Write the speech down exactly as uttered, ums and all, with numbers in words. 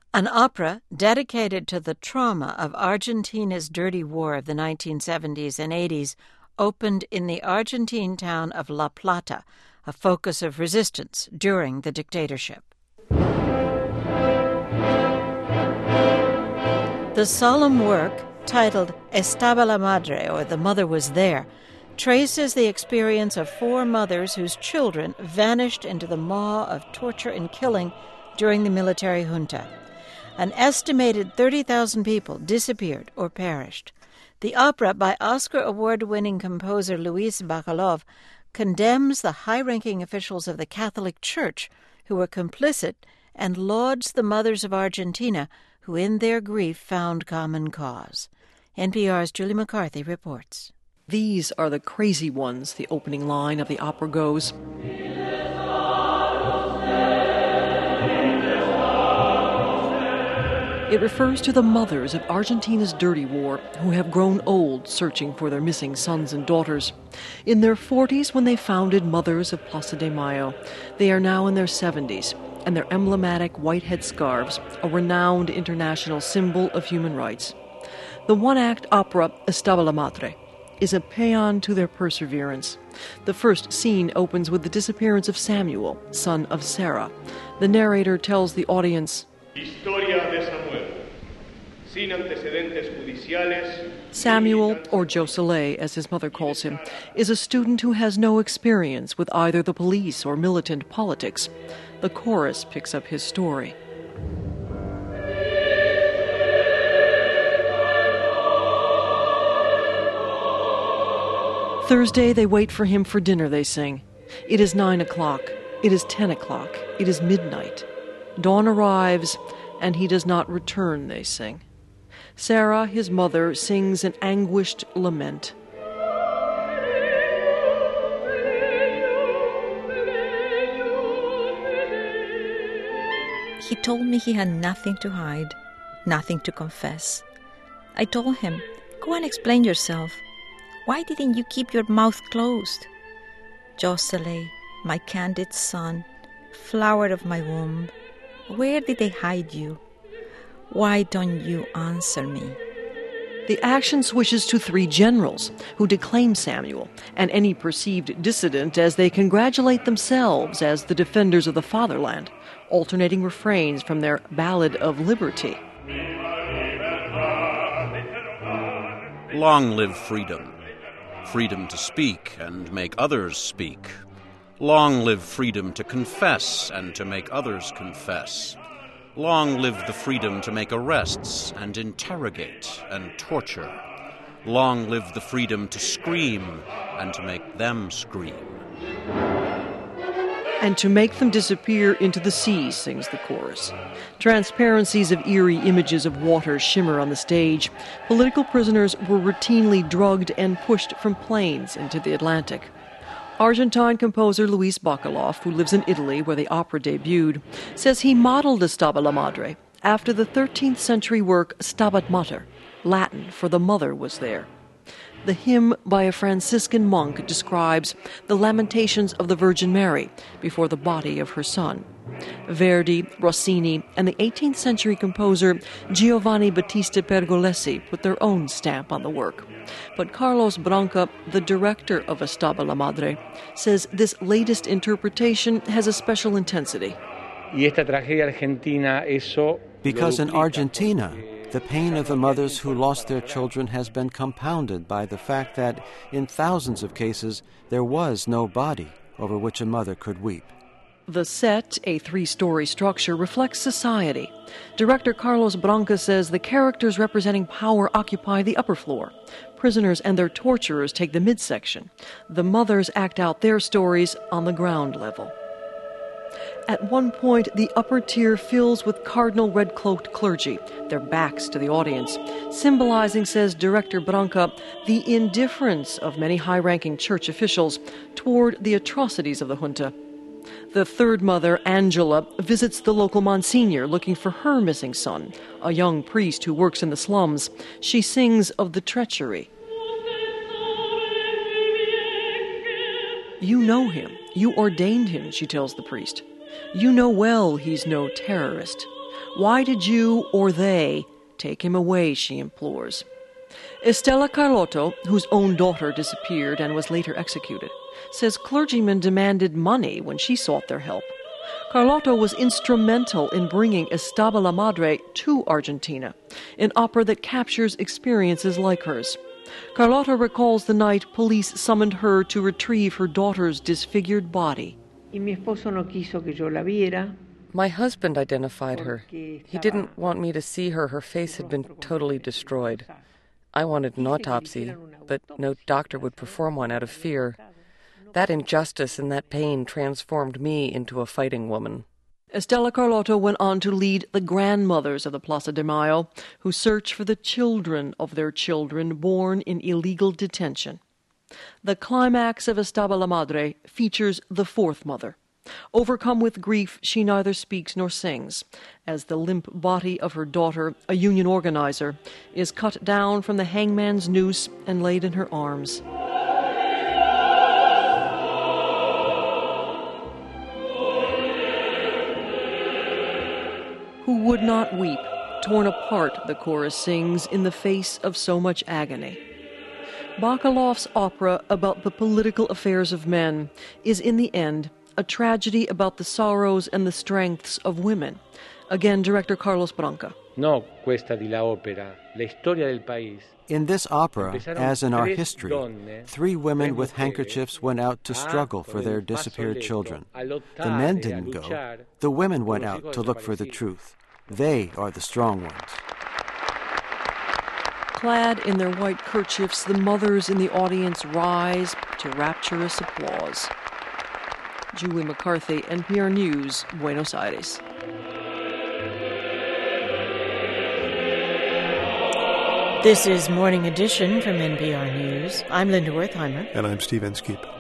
An opera dedicated to the trauma of Argentina's dirty war of the nineteen seventies and eighties opened in the Argentine town of La Plata, a focus of resistance during the dictatorship. The solemn work, titled Estaba la Madre, or The Mother Was There, traces the experience of four mothers whose children vanished into the maw of torture and killing during the military junta. An estimated thirty thousand people disappeared or perished. The opera, by Oscar Award-winning composer Luis Bacalov, condemns the high-ranking officials of the Catholic Church who were complicit and lauds the mothers of Argentina who in their grief found common cause. N P R's Julie McCarthy reports. These are the crazy ones, the opening line of the opera goes. It refers to the mothers of Argentina's dirty war who have grown old searching for their missing sons and daughters. In their forties when they founded Mothers of Plaza de Mayo, they are now in their seventies, and their emblematic white headscarves, a renowned international symbol of human rights. The one-act opera Estaba la Madre is a paean to their perseverance. The first scene opens with the disappearance of Samuel, son of Sarah. The narrator tells the audience, Historia de Samuel, sin antecedentes judiciales. Samuel, or Joe Soleil, as his mother calls him, is a student who has no experience with either the police or militant politics. The chorus picks up his story. Thursday, they wait for him for dinner, they sing. It is nine o'clock. It is ten o'clock. It is midnight. Dawn arrives, and he does not return, they sing. Sarah, his mother, sings an anguished lament. He told me he had nothing to hide, nothing to confess. I told him, go and explain yourself. Why didn't you keep your mouth closed? Jocelyn, my candid son, flower of my womb, where did they hide you? Why don't you answer me? The action switches to three generals who declaim Samuel and any perceived dissident as they congratulate themselves as the defenders of the fatherland, alternating refrains from their Ballad of Liberty. Long live freedom. Freedom to speak and make others speak. Long live freedom to confess and to make others confess. Long live the freedom to make arrests and interrogate and torture. Long live the freedom to scream and to make them scream. And to make them disappear into the sea, sings the chorus. Transparencies of eerie images of water shimmer on the stage. Political prisoners were routinely drugged and pushed from planes into the Atlantic. Argentine composer Luis Bacalov, who lives in Italy where the opera debuted, says he modeled Estaba la Madre after the thirteenth century work Stabat Mater, Latin for the mother was there. The hymn by a Franciscan monk describes the lamentations of the Virgin Mary before the body of her son. Verdi, Rossini, and the eighteenth century composer Giovanni Battista Pergolesi put their own stamp on the work. But Carlos Branca, the director of Estaba la Madre, says this latest interpretation has a special intensity. Because in Argentina, the pain of the mothers who lost their children has been compounded by the fact that, in thousands of cases, there was no body over which a mother could weep. The set, a three-story structure, reflects society. Director Carlos Branca says the characters representing power occupy the upper floor. Prisoners and their torturers take the midsection. The mothers act out their stories on the ground level. At one point, the upper tier fills with cardinal red-cloaked clergy, their backs to the audience, symbolizing, says director Branca, the indifference of many high-ranking church officials toward the atrocities of the junta. The third mother, Angela, visits the local Monsignor looking for her missing son, a young priest who works in the slums. She sings of the treachery. You know him. You ordained him, she tells the priest. You know well he's no terrorist. Why did you, or they, take him away, she implores. Estela Carlotto, whose own daughter disappeared and was later executed, says clergymen demanded money when she sought their help. Carlotto was instrumental in bringing Estaba la Madre to Argentina, an opera that captures experiences like hers. Carlotto recalls the night police summoned her to retrieve her daughter's disfigured body. My husband identified her. He didn't want me to see her. Her face had been totally destroyed. I wanted an autopsy, but no doctor would perform one out of fear. That injustice and that pain transformed me into a fighting woman. Estela Carlotto went on to lead the grandmothers of the Plaza de Mayo, who search for the children of their children born in illegal detention. The climax of Estaba la Madre features the fourth mother. Overcome with grief, she neither speaks nor sings, as the limp body of her daughter, a union organizer, is cut down from the hangman's noose and laid in her arms. Who would not weep, torn apart, the chorus sings, in the face of so much agony. Bakalov's opera about the political affairs of men is, in the end, a tragedy about the sorrows and the strengths of women. Again, director Carlos Branca. No, questa di la opera, la storia del país. In this opera, as in our history, three women with handkerchiefs went out to struggle for their disappeared children. The men didn't go. The women went out to look for the truth. They are the strong ones. Clad in their white kerchiefs, the mothers in the audience rise to rapturous applause. Julie McCarthy, N P R News, Buenos Aires. This is Morning Edition from N P R News. I'm Linda Wertheimer. And I'm Steve Inskeep.